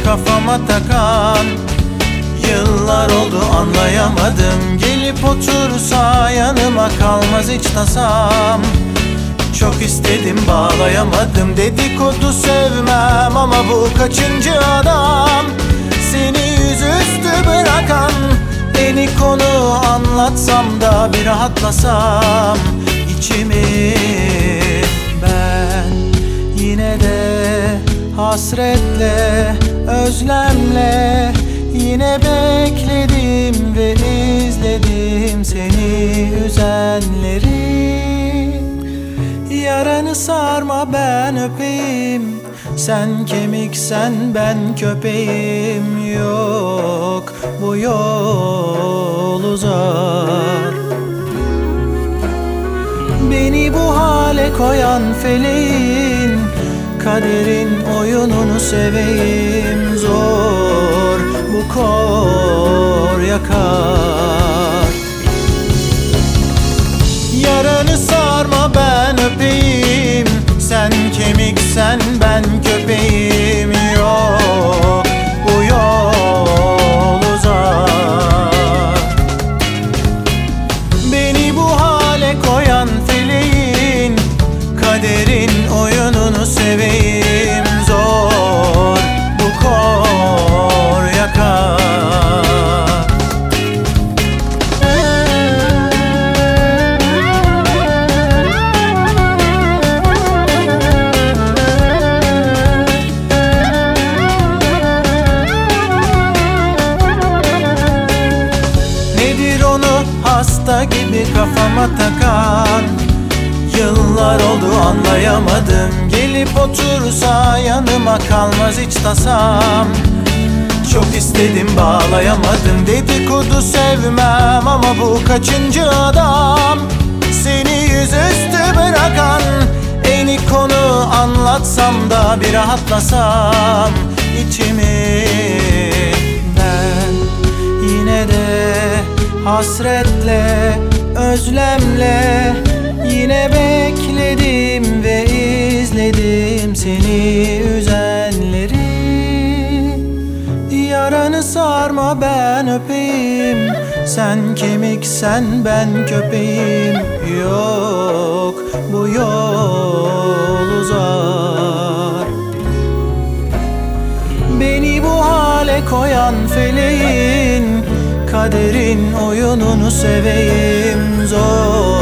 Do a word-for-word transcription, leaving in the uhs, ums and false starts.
kafama takan. Yıllar oldu anlayamadım, gelip otursa yanıma kalmaz hiç tasam. Çok istedim bağlayamadım, dedikodu sevmem ama bu kaçıncı adam. Seni yüzüstü bırakan, beni konu anlatsam da bir rahatlasam içimi. Ben yine de hasretle, özlemle yine bekledim ve izledim seni üzenleri. Yaranı sarma ben öpeyim, sen kemiksen ben köpeğim. Yok bu yol uzar, beni bu hale koyan feleğin, kaderin oyununu seveyim. Zor bu kor yakar. Yaranı sarma ben öpeyim, sen kemiksen ben köpeğim. Yok bu yol uzar, beni bu hale koyan feleğin, kaderin oyununu seveyim. Zor bu kor yakar. Hasta gibi kafama takan. Yıllar oldu anlayamadım, gelip otursa yanıma kalmaz hiç tasam. Çok istedim bağlayamadım, dedikodu sevmem ama bu kaçıncı adam. Seni yüzüstü bırakan, eni konu anlatsam da bir rahatlasam içimi. Ben yine de hasretle, özlemle yine bekledim ve izledim seni üzenleri. Yaranı sarma ben öpeyim, sen kemiksen ben köpeğim. Yok bu yol uzar, beni bu hale koyan feleğin, kaderin oyununu seveyim. Zor